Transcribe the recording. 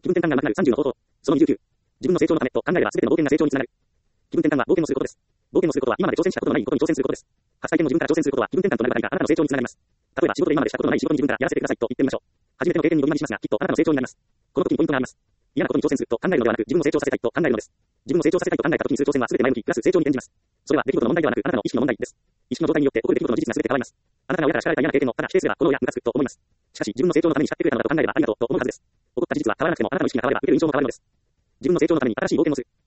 気分転換がなくなる30の方法。その29。自分の成長のためと考えれば全ての冒険が成長につながる。気分転換は冒険をすることです。冒険をすることは今まで挑戦したことのないことに挑戦することです。初体験の自分から挑戦することは気分転換となるばかりがあなたの成長につながります。例えば仕事で今までしたことのない仕事に自分からやらせてくださいと言ってみましょう。初めての経験にどぎまぎしますが、きっとあなたの成長になります。この時にポイントがあります。嫌なことに挑戦すると考えるのではなく、自分を成長させたいと考えるのです。自分を成長させたいと考えた時にする挑戦は全て前向きプラス成長に転じます。それは出来事の問題ではなく、あなたの意識の問題です。意識の状態によって起こる出来事の事実が全て変わります。あなたが親から叱られた嫌な経験のただ否定すればこの親ムカつくと思います。しかし自分の成長のために叱ってくれたのだと考えればありがとうと思うはずです。起こった事実は変わらなくてもあなたの意識が変われば受ける印象も変わるのです。自分の成長のために新しい冒険をする。